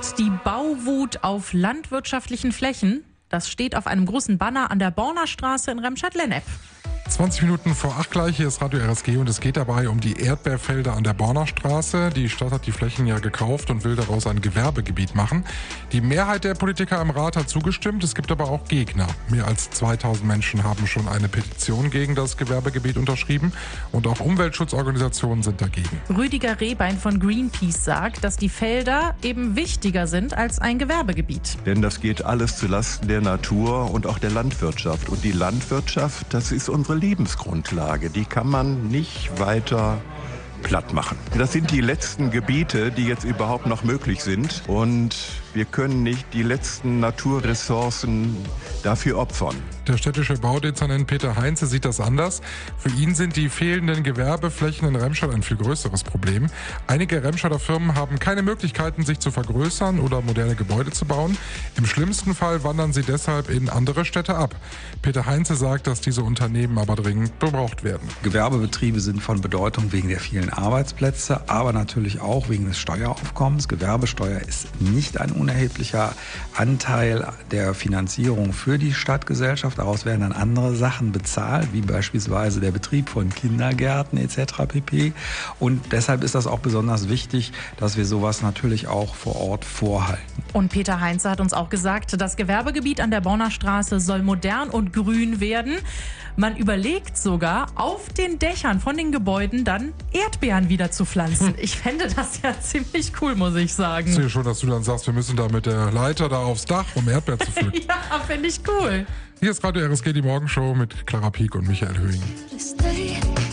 tobt die Bauwut auf landwirtschaftlichen Flächen. Das steht auf einem großen Banner an der Borner Straße in Remscheid-Lennep. 20 Minuten vor 8 gleich, hier ist Radio RSG und es geht dabei um die Erdbeerfelder an der Borner Straße. Die Stadt hat die Flächen ja gekauft und will daraus ein Gewerbegebiet machen. Die Mehrheit der Politiker im Rat hat zugestimmt, es gibt aber auch Gegner. Mehr als 2000 Menschen haben schon eine Petition gegen das Gewerbegebiet unterschrieben und auch Umweltschutzorganisationen sind dagegen. Rüdiger Rehbein von Greenpeace sagt, dass die Felder eben wichtiger sind als ein Gewerbegebiet. Denn das geht alles zulasten der Natur und auch der Landwirtschaft. Und die Landwirtschaft, das ist unsere Lebensgrundlage, die kann man nicht weiter platt machen. Das sind die letzten Gebiete, die jetzt überhaupt noch möglich sind und wir können nicht die letzten Naturressourcen dafür opfern. Der städtische Baudezernent Peter Heinze sieht das anders. Für ihn sind die fehlenden Gewerbeflächen in Remscheid ein viel größeres Problem. Einige Remscheider Firmen haben keine Möglichkeiten, sich zu vergrößern oder moderne Gebäude zu bauen. Im schlimmsten Fall wandern sie deshalb in andere Städte ab. Peter Heinze sagt, dass diese Unternehmen aber dringend gebraucht werden. Gewerbebetriebe sind von Bedeutung wegen der vielen Arbeitsplätze, aber natürlich auch wegen des Steueraufkommens. Gewerbesteuer ist nicht ein unerheblicher Anteil der Finanzierung für die Stadtgesellschaft. Daraus werden dann andere Sachen bezahlt, wie beispielsweise der Betrieb von Kindergärten etc. pp. Und deshalb ist das auch besonders wichtig, dass wir sowas natürlich auch vor Ort vorhalten. Und Peter Heinze hat uns auch gesagt, das Gewerbegebiet an der Borner Straße soll modern und grün werden. Man überlegt sogar, auf den Dächern von den Gebäuden dann Erdbeeren wieder zu pflanzen. Ich fände das ja ziemlich cool, muss ich sagen. Ich sehe schon, dass du dann sagst, wir müssen da mit der Leiter da aufs Dach, um Erdbeeren zu pflücken. Ja, finde ich cool. Hier ist Radio RSG, die Morgenshow mit Clara Pieck und Michael Höhing.